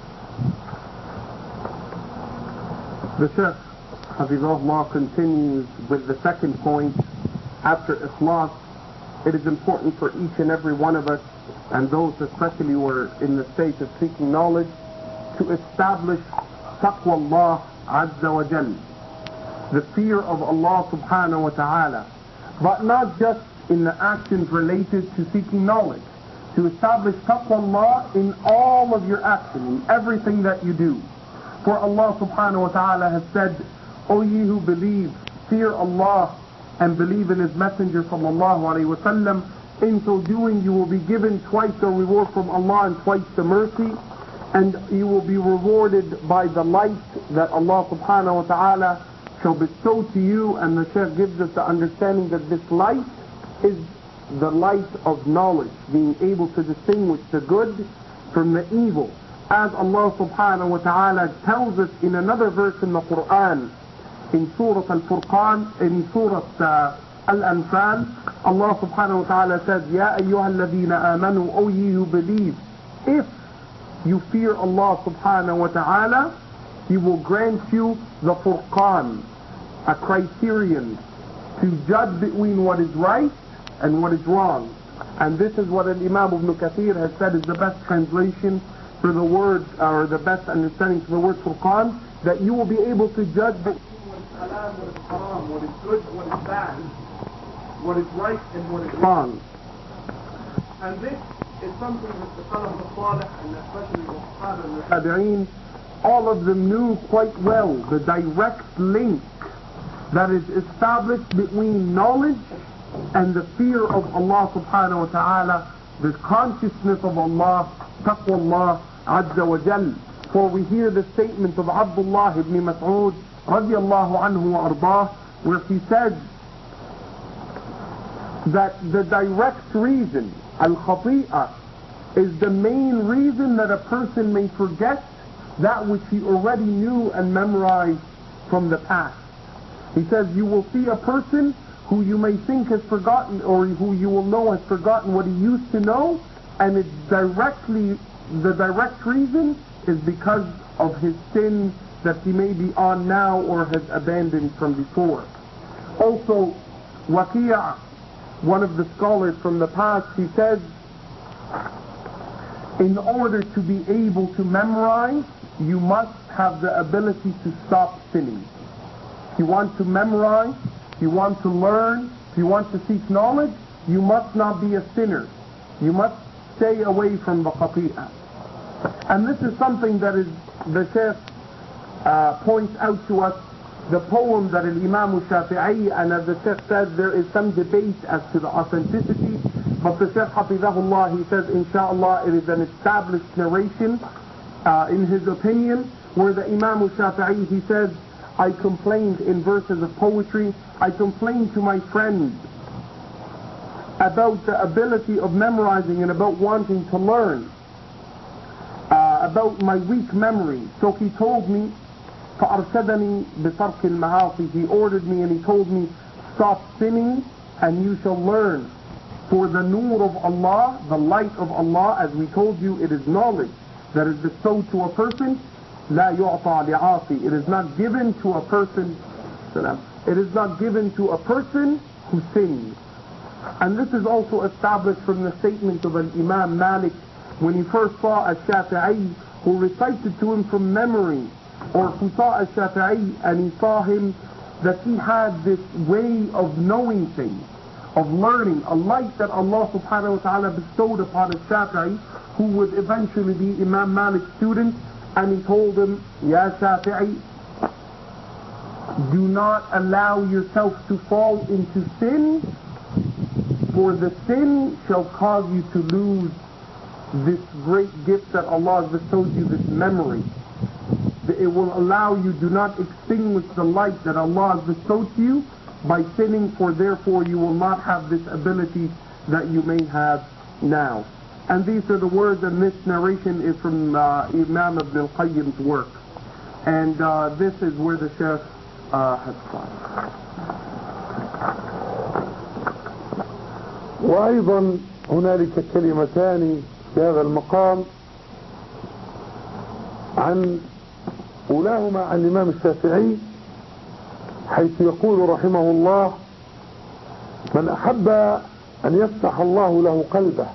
The Sheikh Hafizahullah continues with the second point. After Ikhlas, it is important for each and every one of us, and those especially who are in the state of seeking knowledge, to establish taqwa Allah Azza wa Jal, the fear of Allah subhanahu wa ta'ala, but not just in the actions related to seeking knowledge, to establish taqwa Allah in all of your actions, in everything that you do. For Allah subhanahu wa ta'ala has said, O ye who believe, fear Allah and believe in His Messenger sallallahu alayhi wa sallam. In so doing you will be given twice the reward from Allah and twice the mercy, and you will be rewarded by the light that Allah subhanahu wa ta'ala shall bestow to you. And the Shaykh gives us the understanding that this light is the light of knowledge, being able to distinguish the good from the evil. As Allah subhanahu wa ta'ala tells us in another verse in the Quran, in Surah Al-Furqan, in Surah Al-Anfal, Allah subhanahu wa ta'ala says, Ya ayyuha alladhina amanu, O ye who believe, if you fear Allah subhanahu wa ta'ala, He will grant you the Furqan, a criterion to judge between what is right and what is wrong. And this is what Imam Ibn Kathir has said is the best translation for the word, or the best understanding for the word Furqan, that you will be able to judge between what is halal, what is haram, what is good, what is bad, what is right and what is wrong. And this is something that the Salaf al-Salih, and especially the Sahaba and the Tabi'een, all of them knew quite well, the direct link that is established between knowledge and the fear of Allah subhanahu wa ta'ala, the consciousness of Allah, taqwa azza wa jal. For we hear the statement of Abdullah ibn Mas'ud radiyallahu anhu wa arbah, where he said that the direct reason, al-khati'ah, is the main reason that a person may forget that which he already knew and memorized from the past. He says, you will see a person who you may think has forgotten, or who you will know has forgotten what he used to know, and it's the direct reason is because of his sin that he may be on now or has abandoned from before. Also, Waqi', one of the scholars from the past, he says, in order to be able to memorize, you must have the ability to stop sinning. If you want to memorize, if you want to learn, if you want to seek knowledge, you must not be a sinner. You must stay away from the khati'ah. And this is something that is, the Shaykh points out to us, the poem that Imam Shafi'i, and as the Shaykh said, there is some debate as to the authenticity, but the Shaykh Hafizahullah, he says, inshallah, it is an established narration, in his opinion, where the Imam Shafi'i, he says, I complained in verses of poetry, I complained to my friend about the ability of memorizing and about wanting to learn, about my weak memory. So he told me, فَأَرْشَدَنِي بِتَرْكِ الْمَعَاصِي, he ordered me and he told me, stop sinning and you shall learn. For the nur of Allah, the light of Allah, as we told you, it is knowledge that is bestowed to a person. لا يعطى لعاصي, it is not given to a person, it is not given to a person who sins. And this is also established from the statement of an Imam Malik when he first saw a Shafi'i who recited to him from memory, or who saw a Shafi'i and he saw him that he had this way of knowing things, of learning, a light that Allah subhanahu wa ta'ala bestowed upon a Shafi'i who would eventually be Imam Malik's student. And he told him, Ya Shafi'i, do not allow yourself to fall into sin, for the sin shall cause you to lose this great gift that Allah has bestowed you, this memory. It will allow you, do not extinguish the light that Allah has bestowed to you by sinning, for therefore you will not have this ability that you may have now. And these are the words, and this narration is from Imam Ibn al-Qayyim's work. And this is where the Shaykh has gone. وأيضا هنالك كلمتان في هذا المقام عن أولاهما عن الإمام الشافعي، حيث يقول رحمه الله: من أحب أن يفتح الله له قلبه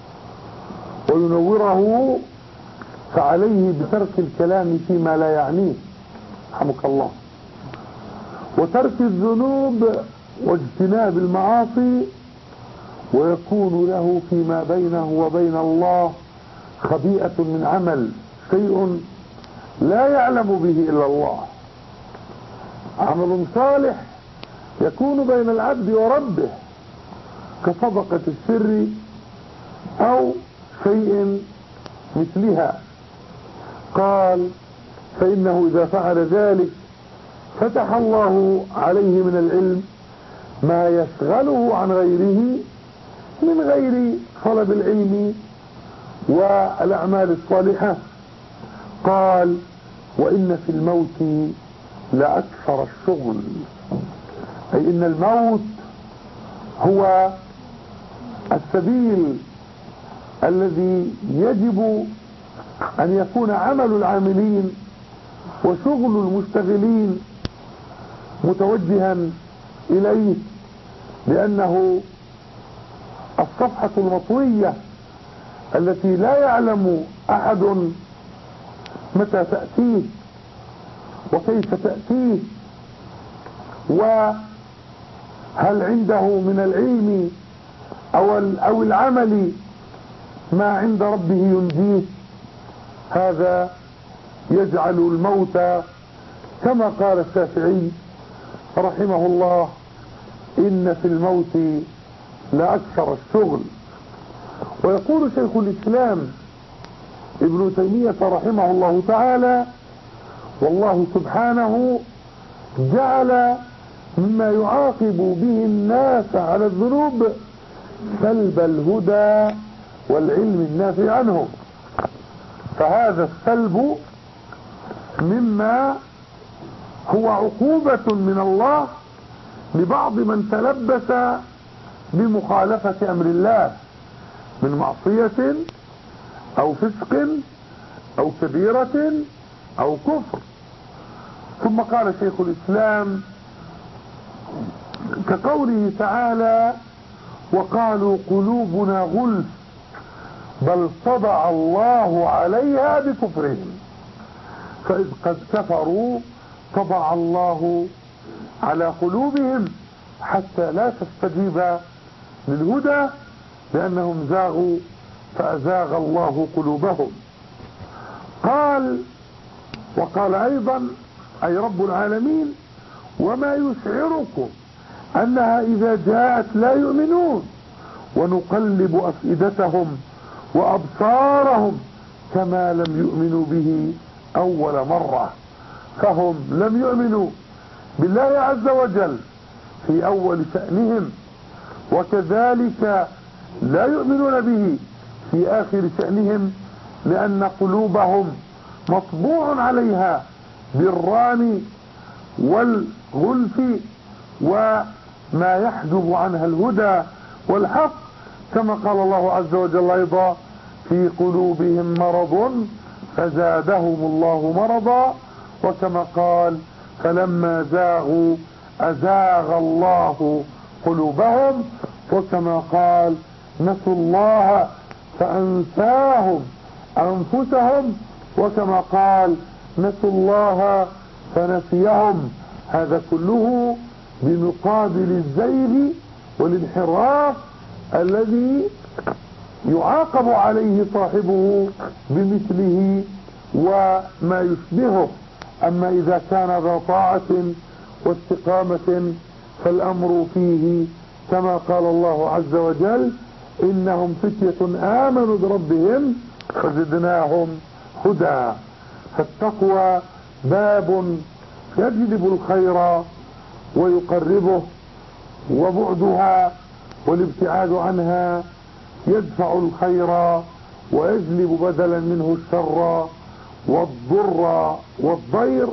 وينوره فعليه بترك الكلام فيما لا يعنيه، رحمك الله، وترك الذنوب واجتناب المعاصي، ويكون له فيما بينه وبين الله خبيئة من عمل، شيء لا يعلم به إلا الله، عمل صالح يكون بين العبد وربه كصدقة السر أو شيء مثلها. قال فإنه إذا فعل ذلك فتح الله عليه من العلم ما يشغله عن غيره من غير طلب العلم والأعمال الصالحة. قال وإن في الموت لأكثر الشغل، أي إن الموت هو السبيل الذي يجب أن يكون عمل العاملين وشغل المشتغلين متوجها إليه، لأنه الصفحة المطوية التي لا يعلم أحد متى تأتيه وكيف تأتيه وهل عنده من العلم أو العمل ما عند ربه ينجيه. هذا يجعل الموت كما قال الشافعي رحمه الله إن في الموت لأكثر الشغل. ويقول شيخ الإسلام ابن تيمية رحمه الله تعالى والله سبحانه جعل مما يعاقب به الناس على الذنوب سلب الهدى والعلم النافع عنهم، فهذا السلب مما هو عقوبة من الله لبعض من تلبس بمخالفة أمر الله من معصية أو فسق أو كبيرة أو كفر. ثم قال شيخ الإسلام كقوله تعالى وقالوا قلوبنا غلف بل طبع الله عليها بكفرهم فإذ قد كفروا طبع الله على قلوبهم حتى لا تستجيب للهدى لأنهم زاغوا فأزاغ الله قلوبهم. قال وقال أيضا أي رب العالمين وما يشعركم أنها إذا جاءت لا يؤمنون ونقلب أفئدتهم وأبصارهم كما لم يؤمنوا به أول مرة. فهم لم يؤمنوا بالله عز وجل في أول شأنهم وكذلك لا يؤمنون به في آخر شأنهم لأن قلوبهم مطبوع عليها بالران والغلف وما يحجب عنها الهدى والحق كما قال الله عز وجل أيضا في قلوبهم مرض فزادهم الله مرضا وكما قال فلما زاغوا أزاغ الله قلوبهم وكما قال نسوا الله فأنساهم أنفسهم وكما قال نسوا الله فنسيهم. هذا كله بمقابل الزيغ والانحراف الذي يعاقب عليه صاحبه بمثله وما يشبهه. أما إذا كان ذا طاعة واستقامة فالأمر فيه كما قال الله عز وجل إنهم فتية آمنوا بربهم فزدناهم هدى. فالتقوى باب يجلب الخير ويقربه وبعدها والابتعاد عنها يدفع الخير ويجلب بدلا منه الشر والضر والضير.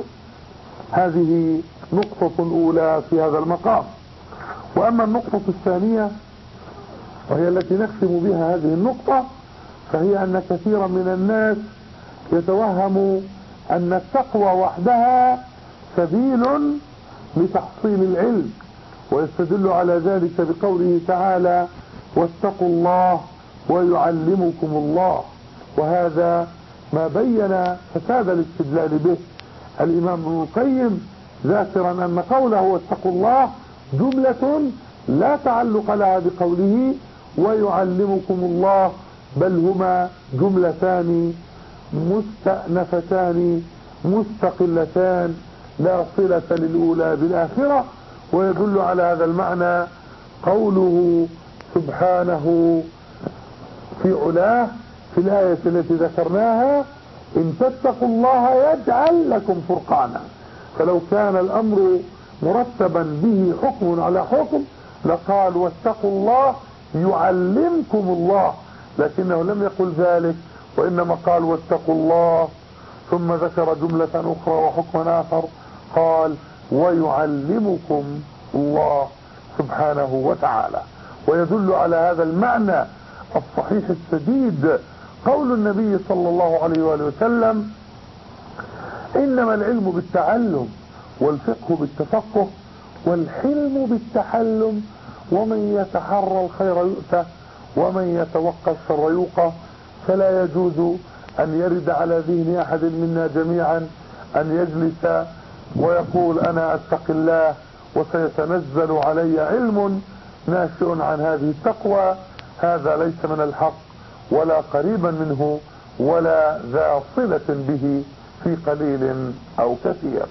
هذه نقطة أولى في هذا المقام. وأما النقطة الثانية وهي التي نختم بها هذه النقطة فهي أن كثيرا من الناس يتوهم أن التقوى وحدها سبيل لتحصيل العلم ويستدل على ذلك بقوله تعالى واتقوا الله ويعلمكم الله. وهذا ما بين فساد الاستدلال به الإمام ابن القيم ذاكرا أن قوله واتقوا الله جملة لا تعلق لها بقوله ويعلمكم الله بل هما جملتان مستأنفتان مستقلتان لا صلة للأولى بالآخرة. ويدل على هذا المعنى قوله سبحانه في علاه في الآية التي ذكرناها: إن تتقوا الله يجعل لكم فرقانا. فلو كان الأمر مرتبا به حكم على حكم لقال واتقوا الله يعلمكم الله، لكنه لم يقل ذلك، وإنما قال واتقوا الله ثم ذكر جملة أخرى وحكما آخر قال ويعلمكم الله سبحانه وتعالى. ويدل على هذا المعنى الصحيح السديد قول النبي صلى الله عليه وآله وسلم: إنما العلم بالتعلم والفقه بالتفقه والحلم بالتحلم ومن يتحرى الخير يؤتى ومن يتوقى الشر يوقى. فلا يجوز أن يرد على ذهن أحد منا جميعا أن يجلس ويقول أنا أتقي الله وسيتنزل علي علم ناشئ عن هذه التقوى. هذا ليس من الحق ولا قريبا منه ولا ذا صلة به في قليل أو كثير.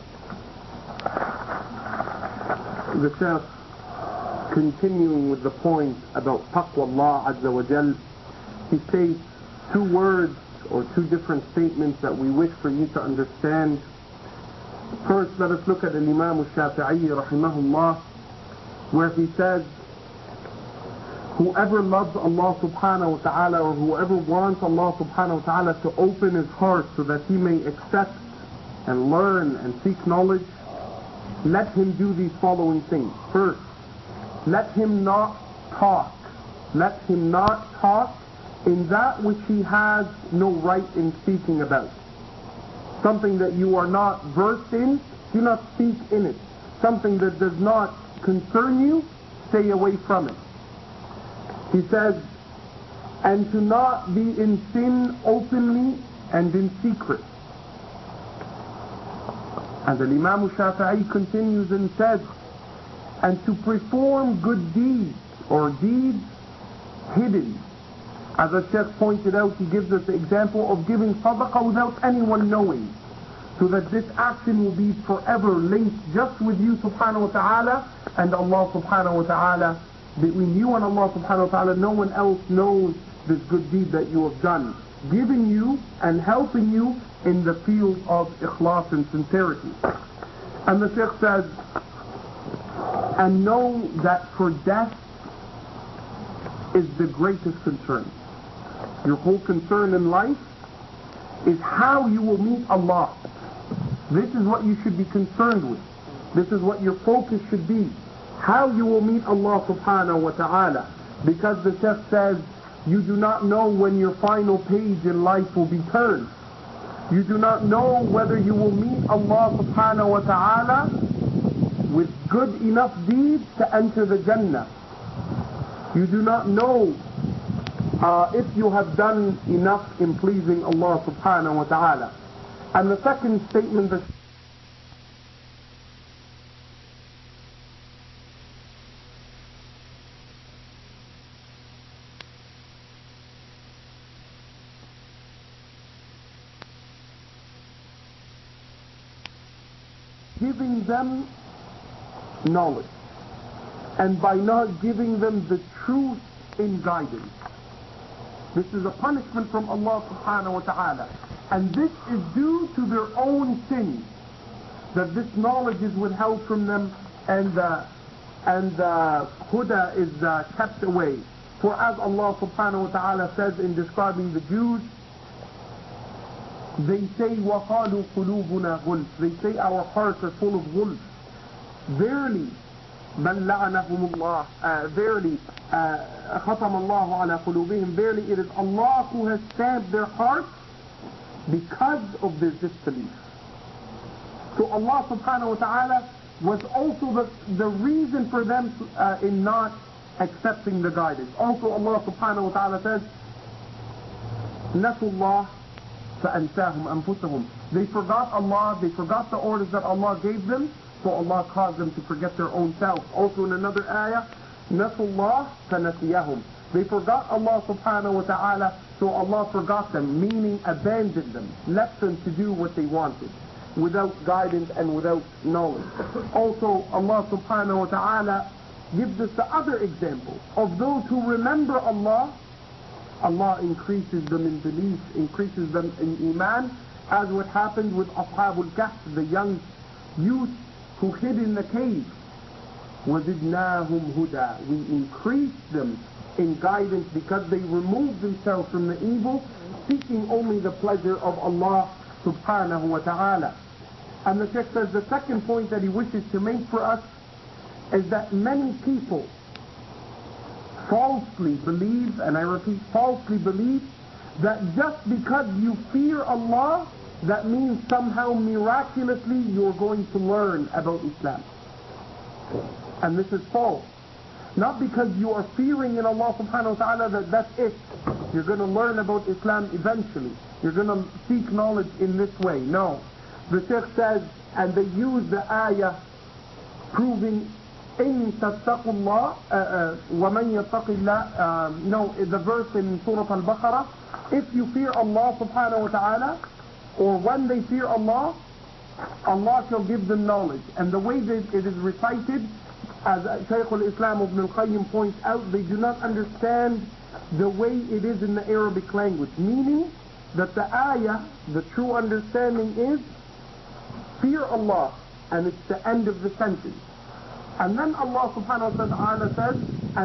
The Sheikh, continuing with the point about taqwa Allah Azza wa Jal, he states two words or two different statements that we wish for you to understand. First, let us look at Imam al-Shafi'i rahimahullah, where he says, whoever loves Allah subhanahu wa ta'ala, or whoever wants Allah subhanahu wa ta'ala to open his heart so that he may accept and learn and seek knowledge, let him do these following things. First, let him not talk. Let him not talk in that which he has no right in speaking about. Something that you are not versed in, do not speak in it. Something that does not concern you, stay away from it. He says, and to not be in sin openly and in secret. And the Imam Shafi'i continues and says, and to perform good deeds or deeds hidden. As the Sheikh pointed out, he gives us the example of giving sadaqah without anyone knowing, so that this action will be forever linked just with you subhanahu wa ta'ala and Allah subhanahu wa ta'ala. Between you and Allah subhanahu wa ta'ala, no one else knows this good deed that you have done, giving you and helping you in the field of ikhlas and sincerity. And the Shaykh says, and know that for death is the greatest concern. Your whole concern in life is how you will meet Allah. This is what you should be concerned with. This is what your focus should be. How you will meet Allah subhanahu wa ta'ala. Because the Shaykh says, you do not know when your final page in life will be turned. You do not know whether you will meet Allah subhanahu wa ta'ala with good enough deeds to enter the Jannah. You do not know if you have done enough in pleasing Allah subhanahu wa ta'ala. And the second statement that giving them knowledge, and by not giving them the truth in guidance. This is a punishment from Allah subhanahu wa ta'ala. And this is due to their own sins, that this knowledge is withheld from them and the huda is kept away. For as Allah subhanahu wa ta'ala says in describing the Jews, they say, وَقَالُوا قُلُوبُنَا غُلْفٌ. They say our hearts are full of غُلْف. Verily, بَلْ لَعَنَهُمُ اللَّهُ. Verily, خَتَمَ اللَّهُ عَلَى قُلُوبِهِمْ. Verily, it is Allah who has stamped their hearts because of their disbelief. So Allah subhanahu wa ta'ala was also the reason for them in not accepting the guidance. Also Allah subhanahu wa ta'ala says, نَسُوا اللَّهَ فَأَنْسَاهُمْ أَنفُسَهُمْ. They forgot Allah, they forgot the orders that Allah gave them, so Allah caused them to forget their own selves. Also in another ayah, نَسُوا اللَّهَ فَنَسِيَهُمْ. They forgot Allah subhanahu wa ta'ala, so Allah forgot them, meaning abandoned them, left them to do what they wanted. without guidance and without knowledge. Also, Allah subhanahu wa ta'ala gives us the other example of those who remember Allah. Allah increases them in belief, increases them in iman, as what happened with Ashabul Kahf, the young youth who hid in the cave. وَزِدْنَاهُمْ هُدًى. We increased them in guidance because they removed themselves from the evil, seeking only the pleasure of Allah subhanahu wa ta'ala. And the Shaykh says the second point that he wishes to make for us is that many people falsely believe, and I repeat, falsely believe, that just because you fear Allah, that means somehow miraculously you're going to learn about Islam. And this is false. Not because you are fearing in Allah subhanahu wa ta'ala that's it. You're going to learn about Islam eventually. You're going to seek knowledge in this way. No. The Shaykh says, and they use the ayah proving إِن تَتَّقُوا اللَّهَ وَمَنْ يَتَّقِ اللَّهَ no, the verse in Surah Al-Baqarah, if you fear Allah subhanahu wa ta'ala, or when they fear Allah, Allah shall give them knowledge. And the way that it is recited, as Shaykh al-Islam Ibn al-Qayyim points out, they do not understand the way it is in the Arabic language. Meaning that the ayah, the true understanding is, fear Allah, and it's the end of the sentence. And then Allah subhanahu wa ta'ala says,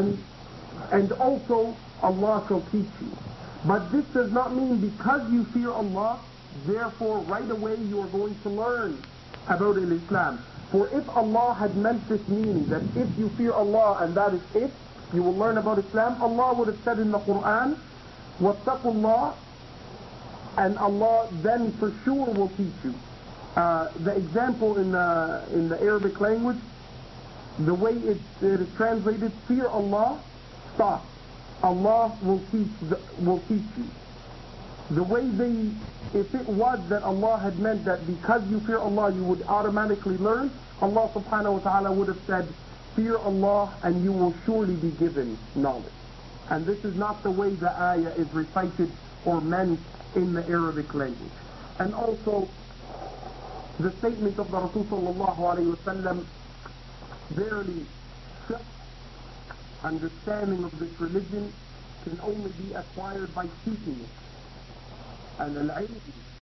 and also Allah shall teach you. But this does not mean because you fear Allah, therefore right away you are going to learn about Islam. For if Allah had meant this meaning, that if you fear Allah and that is it, you will learn about Islam, Allah would have said in the Quran, وَاتَّقُوا اللَّهِ, and Allah then for sure will teach you. The example in the Arabic language, the way it is translated, fear Allah, stop. Allah will teach you. The way if it was that Allah had meant that because you fear Allah you would automatically learn, Allah subhanahu wa ta'ala would have said, fear Allah and you will surely be given knowledge. And this is not the way the ayah is recited or meant in the Arabic language. And also, the statement of the Rasul sallallahu alayhi wa sallam, verily, understanding of this religion can only be acquired by seeking it. And al-ilm